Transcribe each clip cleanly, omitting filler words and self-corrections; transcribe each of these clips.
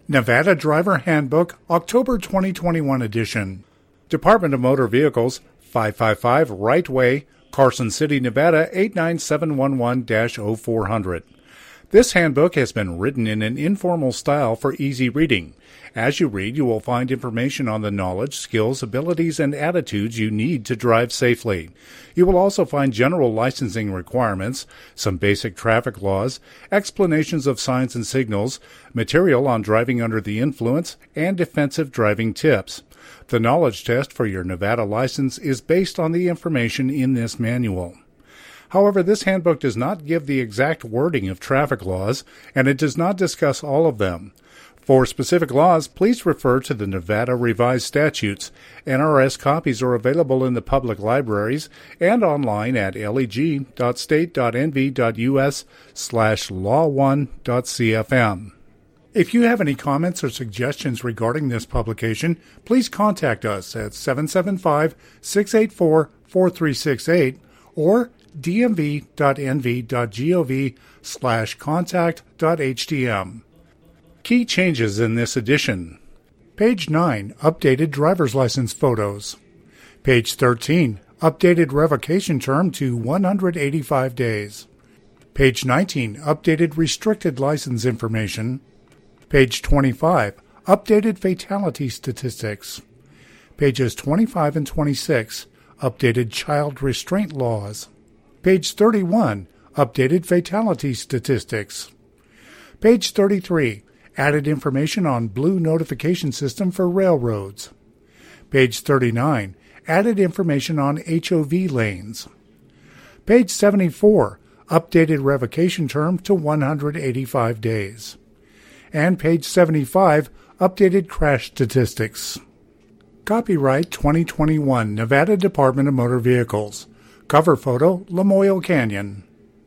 Nevada Driver Handbook, October 2021 edition. Department of Motor Vehicles, 555 Right Way, Carson City, Nevada, 89711-0400. This handbook has been written in an informal style for easy reading. As you read, you will find information on the knowledge, skills, abilities, and attitudes you need to drive safely. You will also find general licensing requirements, some basic traffic laws, explanations of signs and signals, material on driving under the influence, and defensive driving tips. The knowledge test for your Nevada license is based on the information in this manual. However, this handbook does not give the exact wording of traffic laws, and it does not discuss all of them. For specific laws, please refer to the Nevada Revised Statutes. NRS copies are available in the public libraries and online at leg.state.nv.us/law1.cfm. If you have any comments or suggestions regarding this publication, please contact us at 775-684-4368 or dmv.nv.gov/contact.htm. Key changes in this edition. Page 9, updated driver's license photos. Page 13, updated revocation term to 185 days. Page 19, updated restricted license information. Page 25, updated fatality statistics. Pages 25 and 26, updated child restraint laws. Page 31, updated fatality statistics. Page 33, added information on Blue Notification System for railroads. Page 39, added information on HOV lanes. Page 74, updated revocation term to 185 days. And page 75, updated crash statistics. Copyright 2021, Nevada Department of Motor Vehicles. Cover photo, Lamoille Canyon.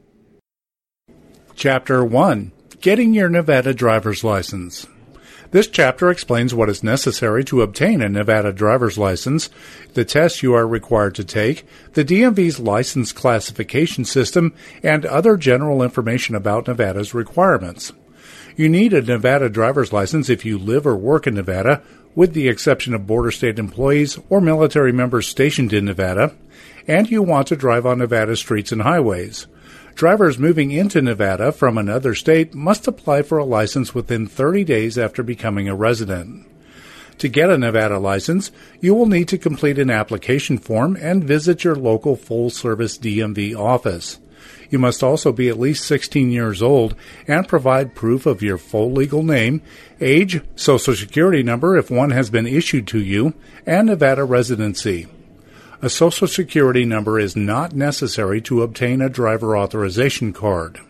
Chapter 1. Getting your Nevada driver's license. This chapter explains what is necessary to obtain a Nevada driver's license, the tests you are required to take, the DMV's license classification system, and other general information about Nevada's requirements. You need a Nevada driver's license if you live or work in Nevada, with the exception of border state employees or military members stationed in Nevada, and you want to drive on Nevada streets and highways. Drivers moving into Nevada from another state must apply for a license within 30 days after becoming a resident. To get a Nevada license, you will need to complete an application form and visit your local full-service DMV office. You must also be at least 16 years old and provide proof of your full legal name, age, Social Security number if one has been issued to you, and Nevada residency. A Social Security number is not necessary to obtain a driver authorization card.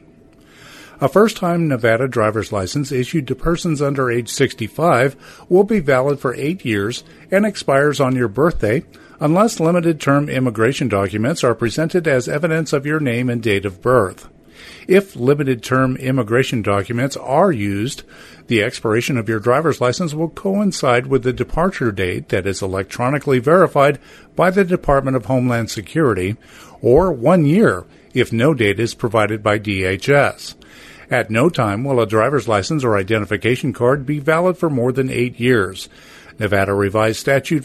A first-time Nevada driver's license issued to persons under age 65 will be valid for 8 years and expires on your birthday, unless limited-term immigration documents are presented as evidence of your name and date of birth. If limited-term immigration documents are used, the expiration of your driver's license will coincide with the departure date that is electronically verified by the Department of Homeland Security, or 1 year if no date is provided by DHS. At no time will a driver's license or identification card be valid for more than 8 years. Nevada Revised Statute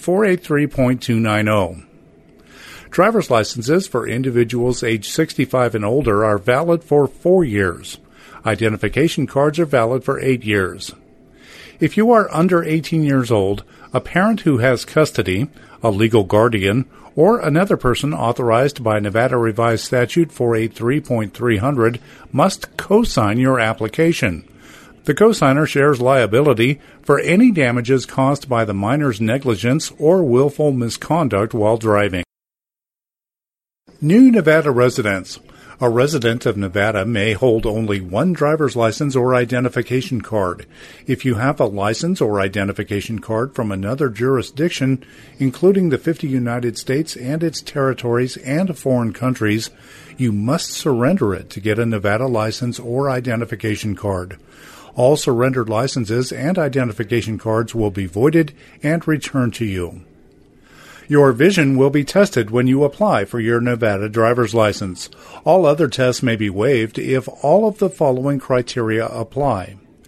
483.290. Driver's licenses for individuals age 65 and older are valid for 4 years. Identification cards are valid for 8 years. If you are under 18 years old, a parent who has custody, a legal guardian, or another person authorized by Nevada Revised Statute 483.300 must co-sign your application. The co-signer shares liability for any damages caused by the minor's negligence or willful misconduct while driving. New Nevada residents. A resident of Nevada may hold only one driver's license or identification card. If you have a license or identification card from another jurisdiction, including the 50 United States and its territories and foreign countries, you must surrender it to get a Nevada license or identification card. All surrendered licenses and identification cards will be voided and returned to you. Your vision will be tested when you apply for your Nevada driver's license. All other tests may be waived if all of the following criteria apply.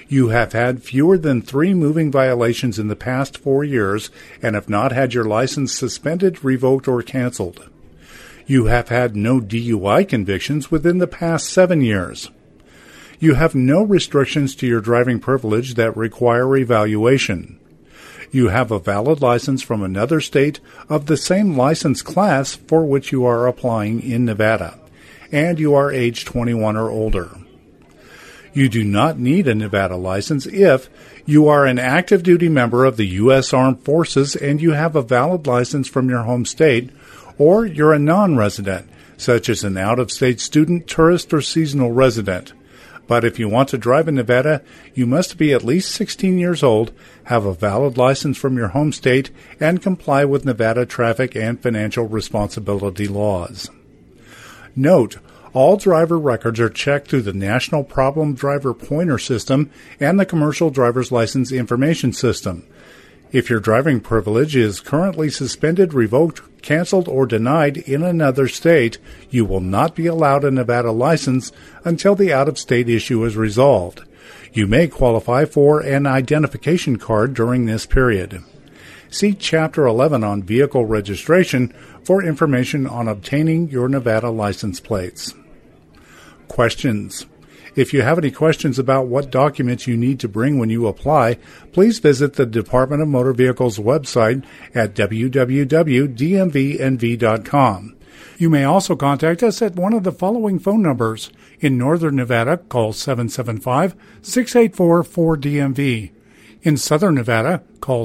You have had fewer than 3 moving violations in the past 4 years and have not had your license suspended, revoked, or canceled. You have had no DUI convictions within the past 7 years. You have no restrictions to your driving privilege that require evaluation. You have a valid license from another state of the same license class for which you are applying in Nevada, and you are age 21 or older. You do not need a Nevada license if you are an active duty member of the U.S. Armed Forces and you have a valid license from your home state, or you're a non-resident, such as an out-of-state student, tourist, or seasonal resident. But if you want to drive in Nevada, you must be at least 16 years old, have a valid license from your home state, and comply with Nevada traffic and financial responsibility laws. Note, all driver records are checked through the National Problem Driver Pointer System and the Commercial Driver's License Information System. If your driving privilege is currently suspended, revoked, canceled, or denied in another state, you will not be allowed a Nevada license until the out-of-state issue is resolved. You may qualify for an identification card during this period. See Chapter 11 on vehicle registration for information on obtaining your Nevada license plates. Questions. If you have any questions about what documents you need to bring when you apply, please visit the Department of Motor Vehicles website at www.dmvnv.com. You may also contact us at one of the following phone numbers. In Northern Nevada, call 775-684-4DMV. In Southern Nevada, call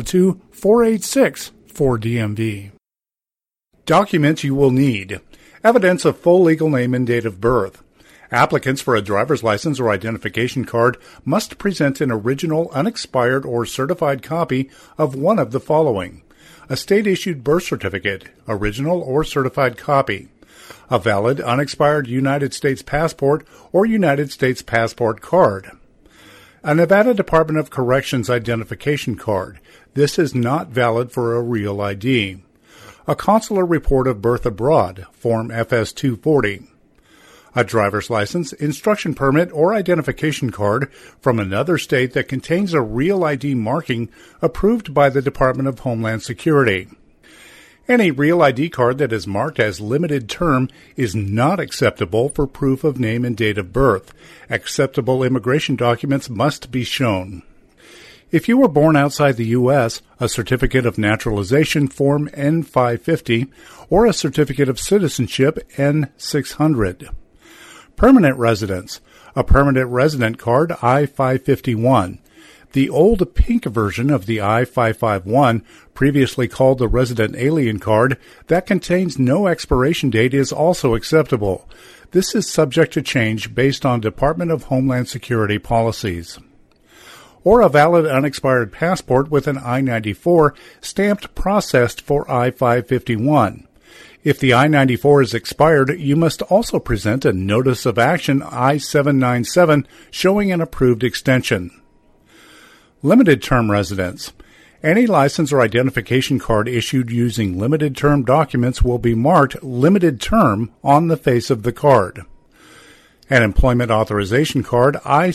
702-486-4DMV. Documents you will need. Evidence of full legal name and date of birth. Applicants for a driver's license or identification card must present an original, unexpired, or certified copy of one of the following: a state-issued birth certificate, original or certified copy, a valid, unexpired United States passport or United States passport card, a Nevada Department of Corrections identification card. This is not valid for a real ID. A consular report of birth abroad, Form FS-240. A driver's license, instruction permit, or identification card from another state that contains a real ID marking approved by the Department of Homeland Security. Any real ID card that is marked as limited term is not acceptable for proof of name and date of birth. Acceptable immigration documents must be shown. If you were born outside the U.S., a certificate of naturalization, Form N-550, or a certificate of citizenship, N-600. Permanent residence, a permanent resident card, I-551. The old pink version of the I-551, previously called the Resident Alien Card, that contains no expiration date is also acceptable. This is subject to change based on Department of Homeland Security policies. Or a valid unexpired passport with an I-94 stamped processed for I-551. If the I-94 is expired, you must also present a Notice of Action I-797 showing an approved extension. Limited term residence. Any license or identification card issued using limited term documents will be marked limited term on the face of the card. An employment authorization card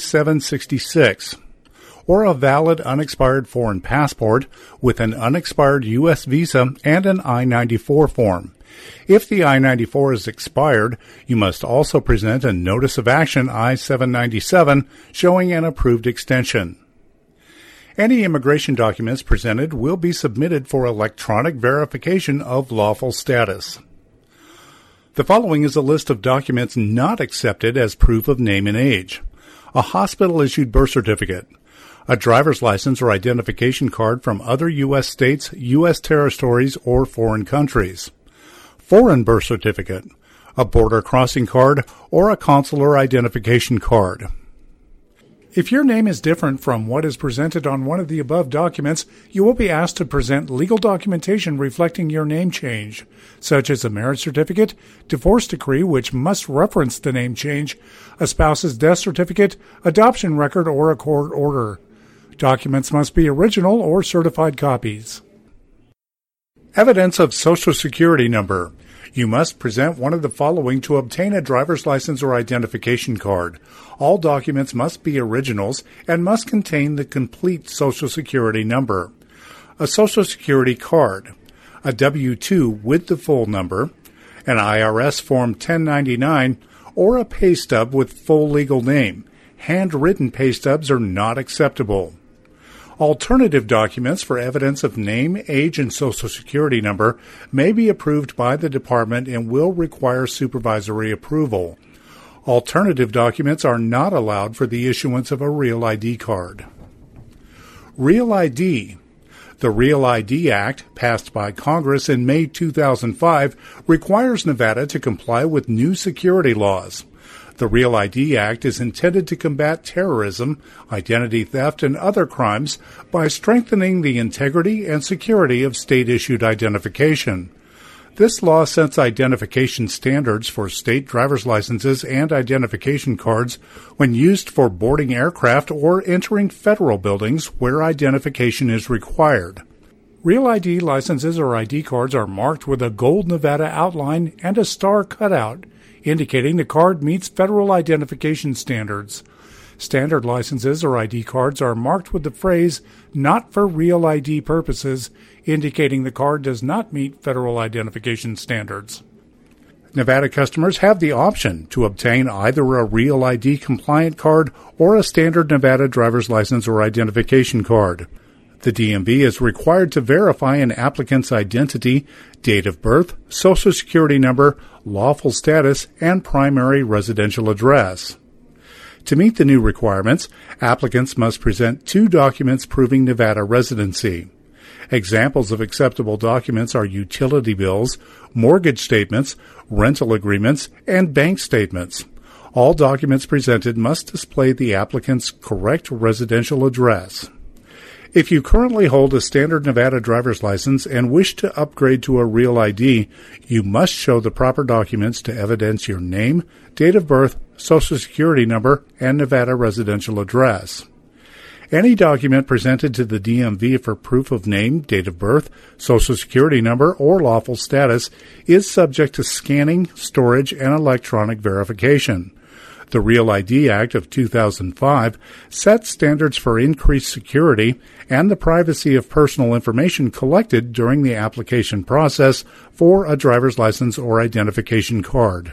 I-766. Or a valid unexpired foreign passport with an unexpired U.S. visa and an I-94 form. If the I-94 is expired, you must also present a Notice of Action I-797 showing an approved extension. Any immigration documents presented will be submitted for electronic verification of lawful status. The following is a list of documents not accepted as proof of name and age. A hospital-issued birth certificate, a driver's license or identification card from other U.S. states, U.S. territories, or foreign countries. Foreign birth certificate, a border crossing card, or a consular identification card. If your name is different from what is presented on one of the above documents, you will be asked to present legal documentation reflecting your name change, such as a marriage certificate, divorce decree which must reference the name change, a spouse's death certificate, adoption record, or a court order. Documents must be original or certified copies. Evidence of Social Security number. You must present one of the following to obtain a driver's license or identification card. All documents must be originals and must contain the complete Social Security number. A Social Security card, a W-2 with the full number, an IRS Form 1099, or a pay stub with full legal name. Handwritten pay stubs are not acceptable. Alternative documents for evidence of name, age, and Social Security number may be approved by the Department and will require supervisory approval. Alternative documents are not allowed for the issuance of a Real ID card. Real ID. The Real ID Act, passed by Congress in May 2005, requires Nevada to comply with new security laws. The Real ID Act is intended to combat terrorism, identity theft, and other crimes by strengthening the integrity and security of state-issued identification. This law sets identification standards for state driver's licenses and identification cards when used for boarding aircraft or entering federal buildings where identification is required. Real ID licenses or ID cards are marked with a gold Nevada outline and a star cutout, indicating the card meets federal identification standards. Standard licenses or ID cards are marked with the phrase, "Not for Real ID purposes," indicating the card does not meet federal identification standards. Nevada customers have the option to obtain either a Real ID compliant card or a standard Nevada driver's license or identification card. The DMV is required to verify an applicant's identity, date of birth, Social Security number, lawful status, and primary residential address. To meet the new requirements, applicants must present 2 documents proving Nevada residency. Examples of acceptable documents are utility bills, mortgage statements, rental agreements, and bank statements. All documents presented must display the applicant's correct residential address. If you currently hold a standard Nevada driver's license and wish to upgrade to a Real ID, you must show the proper documents to evidence your name, date of birth, Social Security number, and Nevada residential address. Any document presented to the DMV for proof of name, date of birth, Social Security number, or lawful status is subject to scanning, storage, and electronic verification. The Real ID Act of 2005 sets standards for increased security and the privacy of personal information collected during the application process for a driver's license or identification card.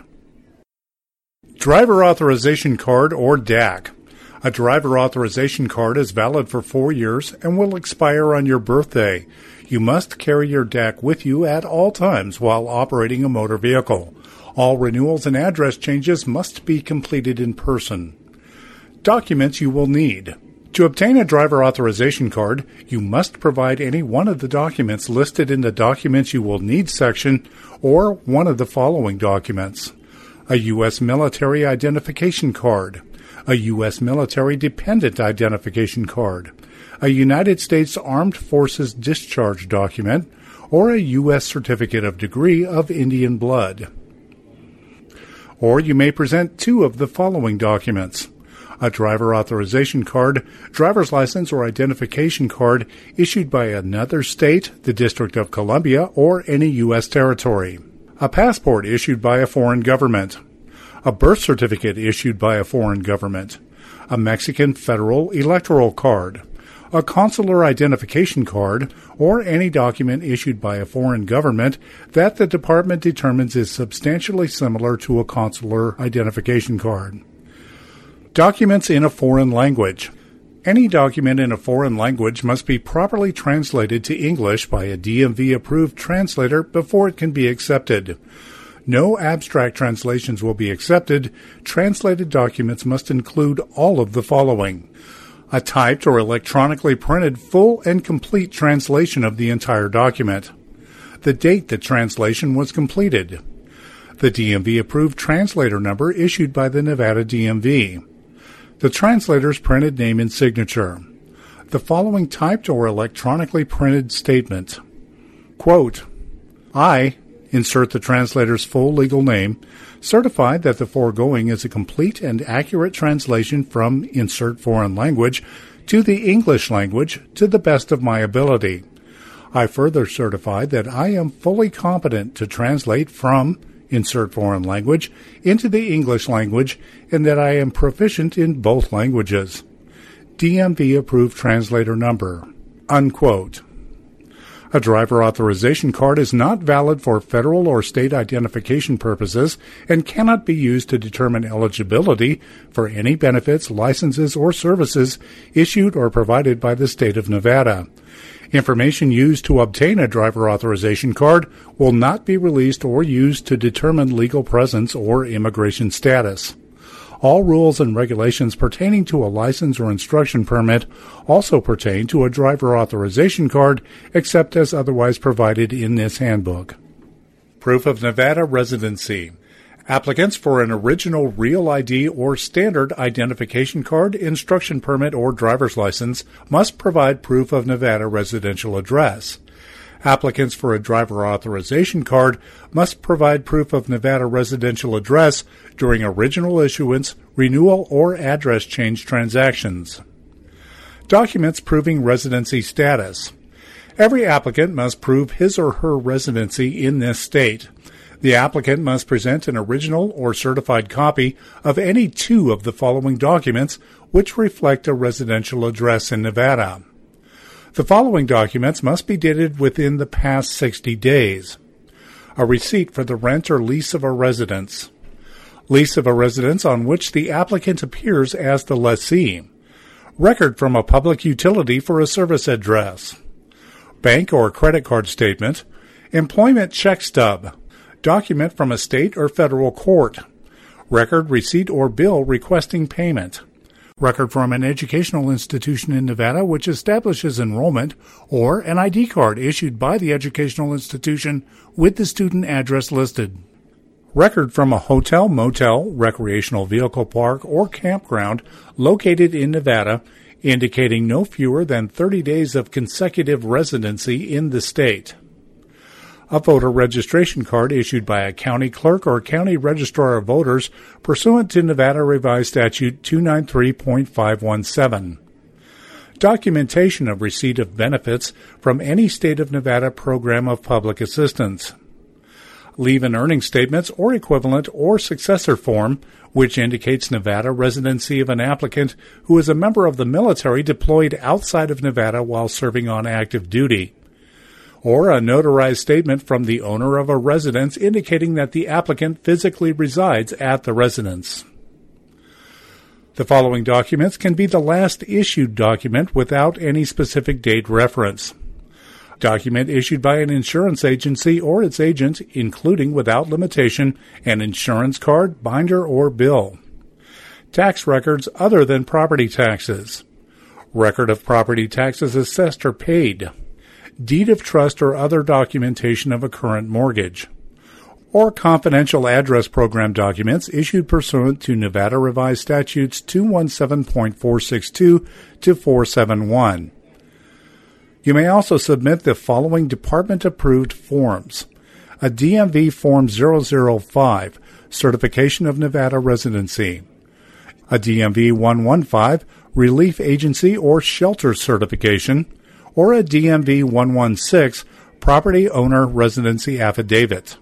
Driver Authorization Card or DAC. A driver authorization card is valid for 4 years and will expire on your birthday. You must carry your DAC with you at all times while operating a motor vehicle. All renewals and address changes must be completed in person. Documents you will need. To obtain a driver authorization card, you must provide any one of the documents listed in the Documents You Will Need section or one of the following documents: a U.S. military identification card, a U.S. military dependent identification card, a United States Armed Forces discharge document, or a U.S. certificate of degree of Indian blood. Or you may present 2 of the following documents: a driver authorization card, driver's license or identification card issued by another state, the District of Columbia, or any U.S. territory, a passport issued by a foreign government, a birth certificate issued by a foreign government, a Mexican federal electoral card, a consular identification card, or any document issued by a foreign government that the department determines is substantially similar to a consular identification card. Documents in a foreign language. Any document in a foreign language must be properly translated to English by a DMV-approved translator before it can be accepted. No abstract translations will be accepted. Translated documents must include all of the following: a typed or electronically printed full and complete translation of the entire document, the date the translation was completed, the DMV-approved translator number issued by the Nevada DMV, the translator's printed name and signature, the following typed or electronically printed statement. Quote, I, insert the translator's full legal name, certify that the foregoing is a complete and accurate translation from insert foreign language to the English language to the best of my ability. I further certify that I am fully competent to translate from insert foreign language into the English language and that I am proficient in both languages. DMV approved translator number. Unquote. A driver authorization card is not valid for federal or state identification purposes and cannot be used to determine eligibility for any benefits, licenses, or services issued or provided by the state of Nevada. Information used to obtain a driver authorization card will not be released or used to determine legal presence or immigration status. All rules and regulations pertaining to a license or instruction permit also pertain to a driver authorization card, except as otherwise provided in this handbook. Proof of Nevada residency. Applicants for an original Real ID or standard identification card, instruction permit, or driver's license must provide proof of Nevada residential address. Applicants for a driver authorization card must provide proof of Nevada residential address during original issuance, renewal, or address change transactions. Documents proving residency status. Every applicant must prove his or her residency in this state. The applicant must present an original or certified copy of any two of the following documents which reflect a residential address in Nevada. The following documents must be dated within the past 60 days. A receipt for the rent or lease of a residence. Lease of a residence on which the applicant appears as the lessee. Record from a public utility for a service address. Bank or credit card statement. Employment check stub. Document from a state or federal court. Record, receipt, or bill requesting payment. Record from an educational institution in Nevada which establishes enrollment, or an ID card issued by the educational institution with the student address listed. Record from a hotel, motel, recreational vehicle park, or campground located in Nevada indicating no fewer than 30 days of consecutive residency in the state. A voter registration card issued by a county clerk or county registrar of voters pursuant to Nevada Revised Statute 293.517. Documentation of receipt of benefits from any state of Nevada program of public assistance. Leave and earning statements or equivalent or successor form, which indicates Nevada residency of an applicant who is a member of the military deployed outside of Nevada while serving on active duty. Or a notarized statement from the owner of a residence indicating that the applicant physically resides at the residence. The following documents can be the last issued document without any specific date reference. Document issued by an insurance agency or its agent, including without limitation an insurance card, binder, or bill. Tax records other than property taxes. Record of property taxes assessed or paid. Deed of trust or other documentation of a current mortgage, or confidential address program documents issued pursuant to Nevada Revised Statutes 217.462 to 471. You may also submit the following department-approved forms. A DMV Form 005, Certification of Nevada Residency. A DMV 115, Relief Agency or Shelter Certification, or a DMV 116, Property Owner Residency Affidavit.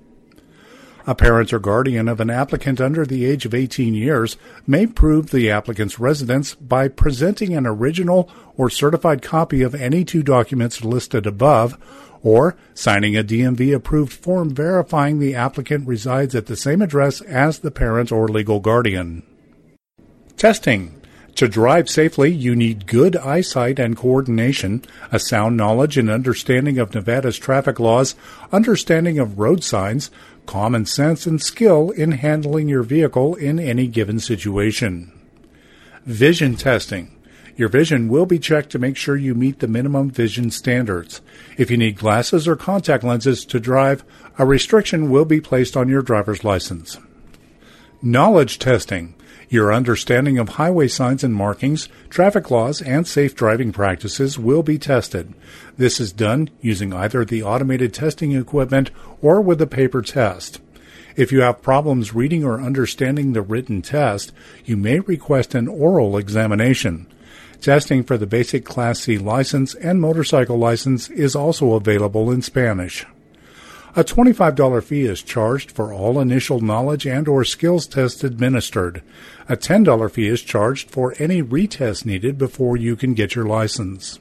A parent or guardian of an applicant under the age of 18 years may prove the applicant's residence by presenting an original or certified copy of any two documents listed above, or signing a DMV-approved form verifying the applicant resides at the same address as the parent or legal guardian. Testing. To drive safely, you need good eyesight and coordination, a sound knowledge and understanding of Nevada's traffic laws, understanding of road signs, common sense, and skill in handling your vehicle in any given situation. Vision testing. Your vision will be checked to make sure you meet the minimum vision standards. If you need glasses or contact lenses to drive, a restriction will be placed on your driver's license. Knowledge testing. Your understanding of highway signs and markings, traffic laws, and safe driving practices will be tested. This is done using either the automated testing equipment or with a paper test. If you have problems reading or understanding the written test, you may request an oral examination. Testing for the basic Class C license and motorcycle license is also available in Spanish. A $25 fee is charged for all initial knowledge and or skills tests administered. A $10 fee is charged for any retest needed before you can get your license.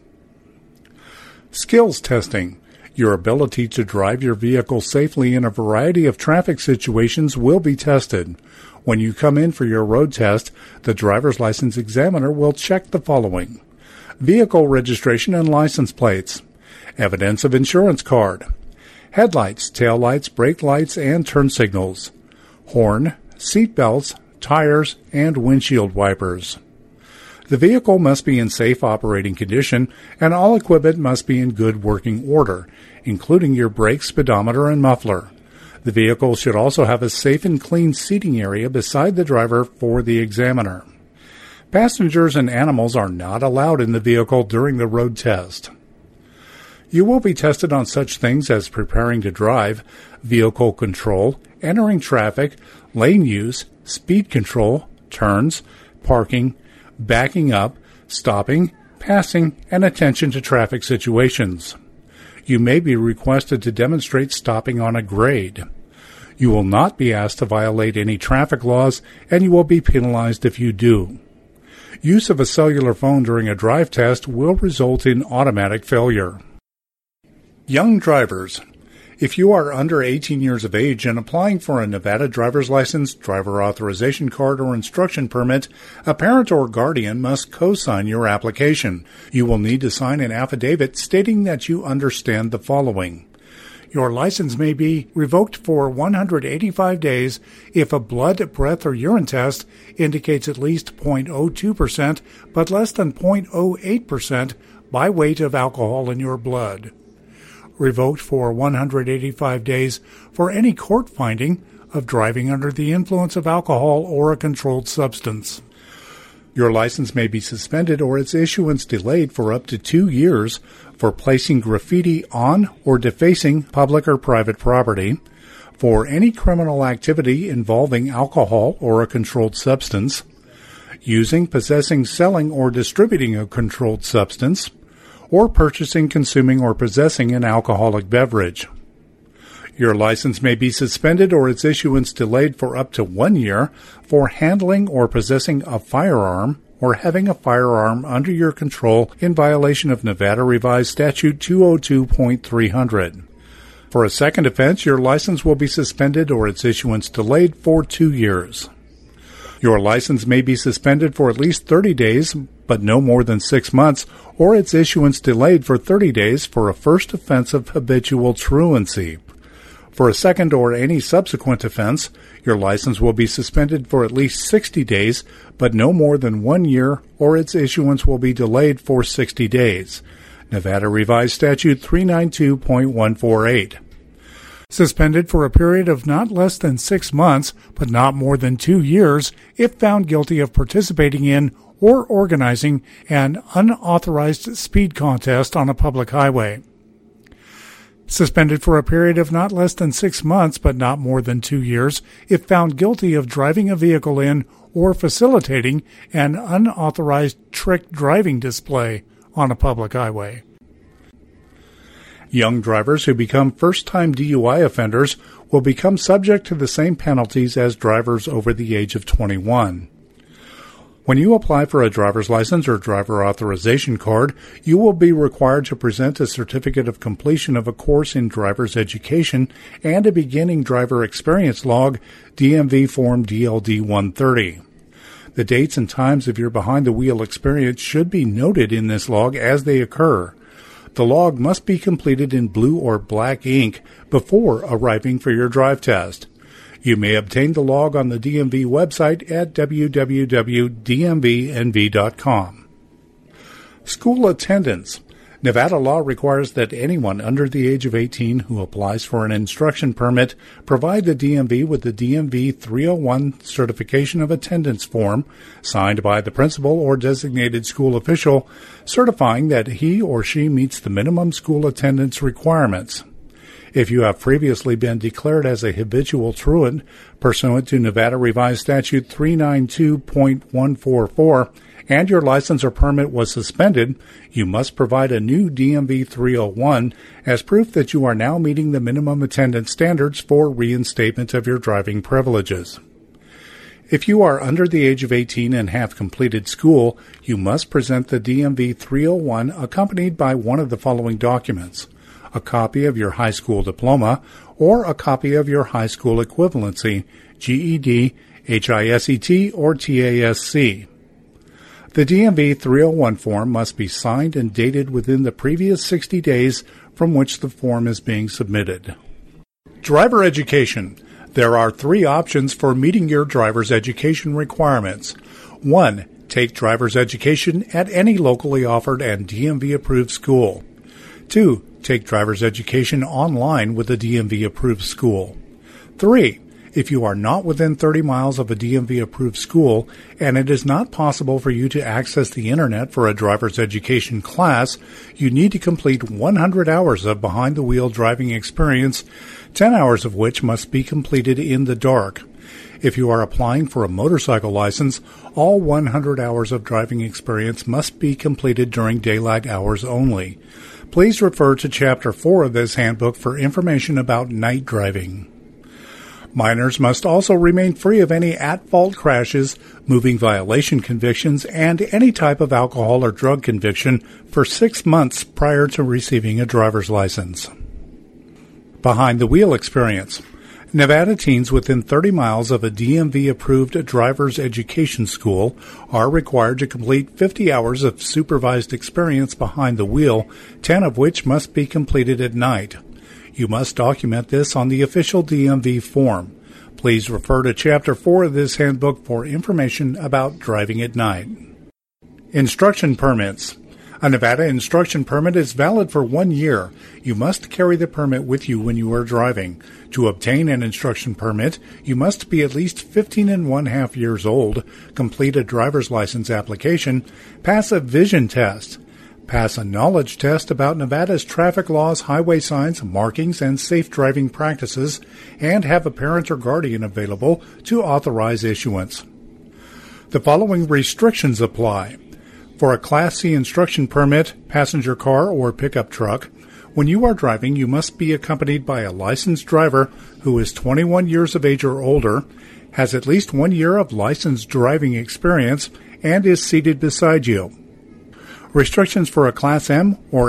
Skills testing. Your ability to drive your vehicle safely in a variety of traffic situations will be tested. When you come in for your road test, the driver's license examiner will check the following: vehicle registration and license plates, evidence of insurance card, headlights, taillights, brake lights, and turn signals, horn, seat belts, tires, and windshield wipers. The vehicle must be in safe operating condition, and all equipment must be in good working order, including your brakes, speedometer, and muffler. The vehicle should also have a safe and clean seating area beside the driver for the examiner. Passengers and animals are not allowed in the vehicle during the road test. You will be tested on such things as preparing to drive, vehicle control, entering traffic, lane use, speed control, turns, parking, backing up, stopping, passing, and attention to traffic situations. You may be requested to demonstrate stopping on a grade. You will not be asked to violate any traffic laws, and you will be penalized if you do. Use of a cellular phone during a drive test will result in automatic failure. Young drivers. If you are under 18 years of age and applying for a Nevada driver's license, driver authorization card, or instruction permit, a parent or guardian must co-sign your application. You will need to sign an affidavit stating that you understand the following. Your license may be revoked for 185 days if a blood, breath, or urine test indicates at least 0.02% but less than 0.08% by weight of alcohol in your blood. Revoked for 185 days for any court finding of driving under the influence of alcohol or a controlled substance. Your license may be suspended or its issuance delayed for up to 2 years for placing graffiti on or defacing public or private property, for any criminal activity involving alcohol or a controlled substance, using, possessing, selling, or distributing a controlled substance, or purchasing, consuming, or possessing an alcoholic beverage. Your license may be suspended or its issuance delayed for up to 1 year for handling or possessing a firearm or having a firearm under your control in violation of Nevada Revised Statute 202.300. For a second offense, your license will be suspended or its issuance delayed for 2 years. Your license may be suspended for at least 30 days, but no more than 6 months, or its issuance delayed for 30 days for a first offense of habitual truancy. For a second or any subsequent offense, your license will be suspended for at least 60 days, but no more than 1 year, or its issuance will be delayed for 60 days. Nevada Revised Statute 392.148. Suspended for a period of not less than 6 months, but not more than 2 years, if found guilty of participating in or organizing an unauthorized speed contest on a public highway. Suspended for a period of not less than 6 months, but not more than 2 years, if found guilty of driving a vehicle in or facilitating an unauthorized trick driving display on a public highway. Young drivers who become first-time DUI offenders will become subject to the same penalties as drivers over the age of 21. When you apply for a driver's license or driver authorization card, you will be required to present a certificate of completion of a course in driver's education and a beginning driver experience log, DMV Form DLD 130. The dates and times of your behind-the-wheel experience should be noted in this log as they occur. The log must be completed in blue or black ink before arriving for your drive test. You may obtain the log on the DMV website at www.dmvnv.com. School attendance. Nevada law requires that anyone under the age of 18 who applies for an instruction permit provide the DMV with the DMV 301 Certification of Attendance form signed by the principal or designated school official certifying that he or she meets the minimum school attendance requirements. If you have previously been declared as a habitual truant pursuant to Nevada Revised Statute 392.144 and your license or permit was suspended, you must provide a new DMV 301 as proof that you are now meeting the minimum attendance standards for reinstatement of your driving privileges. If you are under the age of 18 and have completed school, you must present the DMV 301 accompanied by one of the following documents: a copy of your high school diploma or a copy of your high school equivalency, GED, HISET, or TASC. The DMV 301 form must be signed and dated within the previous 60 days from which the form is being submitted. Driver education. There are 3 options for meeting your driver's education requirements. 1. Take driver's education at any locally offered and DMV-approved school. 2. Take driver's education online with a DMV-approved school. 3. If you are not within 30 miles of a DMV-approved school and it is not possible for you to access the Internet for a driver's education class, you need to complete 100 hours of behind-the-wheel driving experience, 10 hours of which must be completed in the dark. If you are applying for a motorcycle license, all 100 hours of driving experience must be completed during daylight hours only. Please refer to Chapter 4 of this handbook for information about night driving. Minors must also remain free of any at-fault crashes, moving violation convictions, and any type of alcohol or drug conviction for 6 months prior to receiving a driver's license. Behind-the-wheel experience. Nevada teens within 30 miles of a DMV-approved driver's education school are required to complete 50 hours of supervised experience behind the wheel, 10 of which must be completed at night. You must document this on the official DMV form. Please refer to Chapter 4 of this handbook for information about driving at night. Instruction permits. A Nevada instruction permit is valid for 1 year. You must carry the permit with you when you are driving. To obtain an instruction permit, you must be at least 15 1/2 years old, complete a driver's license application, pass a vision test, pass a knowledge test about Nevada's traffic laws, highway signs, markings, and safe driving practices, and have a parent or guardian available to authorize issuance. The following restrictions apply. For a Class C instruction permit, passenger car, or pickup truck, when you are driving, you must be accompanied by a licensed driver who is 21 years of age or older, has at least 1 year of licensed driving experience, and is seated beside you. Restrictions for a Class M or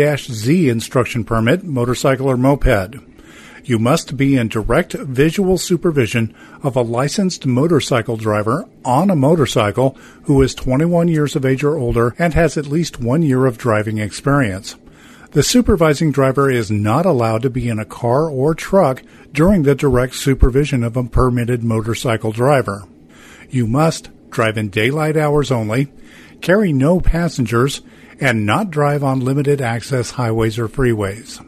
M-Z instruction permit, motorcycle or moped. You must be in direct visual supervision of a licensed motorcycle driver on a motorcycle who is 21 years of age or older and has at least 1 year of driving experience. The supervising driver is not allowed to be in a car or truck during the direct supervision of a permitted motorcycle driver. You must drive in daylight hours only, carry no passengers, and not drive on limited access highways or freeways.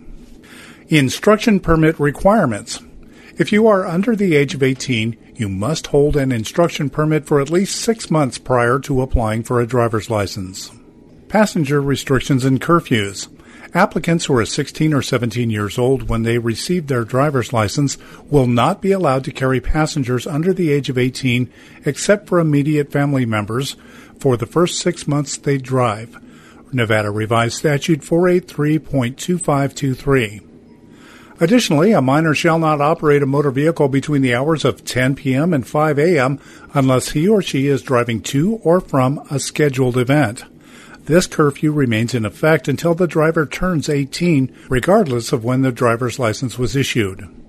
Instruction permit requirements. If you are under the age of 18, you must hold an instruction permit for at least 6 months prior to applying for a driver's license. Passenger restrictions and curfews. Applicants who are 16 or 17 years old when they receive their driver's license will not be allowed to carry passengers under the age of 18 except for immediate family members for the first 6 months they drive. Nevada Revised Statute 483.2523. Additionally, a minor shall not operate a motor vehicle between the hours of 10 p.m. and 5 a.m. unless he or she is driving to or from a scheduled event. This curfew remains in effect until the driver turns 18, regardless of when the driver's license was issued.